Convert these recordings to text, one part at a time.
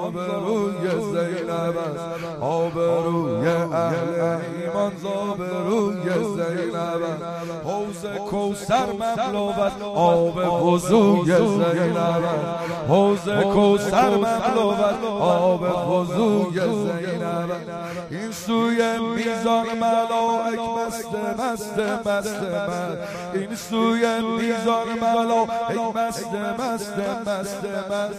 زابروی زینب است، آبروی اهل ایمان زابروی زینب است. حوض کوثر مملو است، آب وضوی زینب است. حوض کوثر مملو است، آب وضوی زینب است. این سوی میزان ملائک مست مست مست مست، این سوی میزان ملائک مست مست مست مست.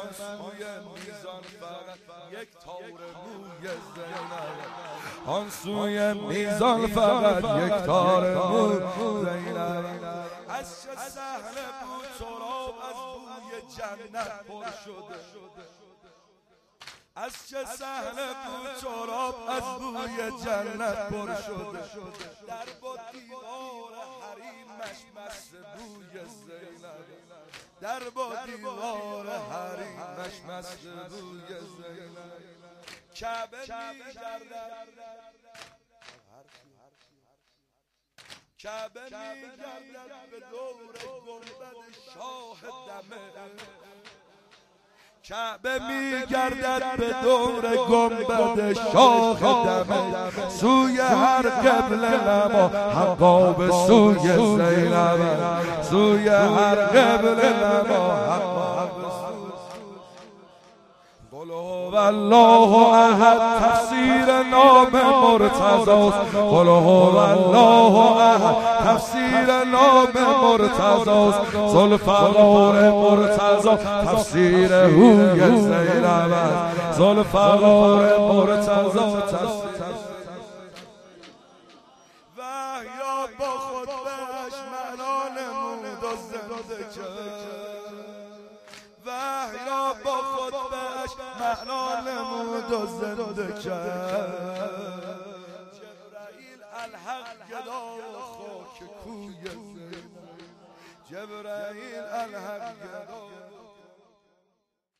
آن سوی میزان فقط یک تار مو زینب. از چه صحنه بود سراب از بوی جنت پر شده، از چه صحنه بود سراب از بوی جنت پر شده. در با دیوار حریمش مست بوی زینب، در با دیوار حریمش مست بوی زینب. کعبه میگردد، کعبه میگردد به دور گنبد شاه دمه، کعبه میگردد به دور گنبد شاه دمه. سوی هر قبله نما حقا به سوی زینب، سوی هر قبله نما حقا به سوی. قل هو الله احد تفسیر نام مرتضی، قل هو الله احد تفسیر نام مرتضی. ذوالفقار مرتضی تفسیر هوی زینب است، ذوالفقار مرتضی تفسیر. وحیا با خطبه‌اش معنا نمود و زنده کرد، وحیا با خطبه‌اش معنا نمود و زنده کرد. جبرائیل الحق گدا و خاک کوی زینب، جبرائیل الحق گدا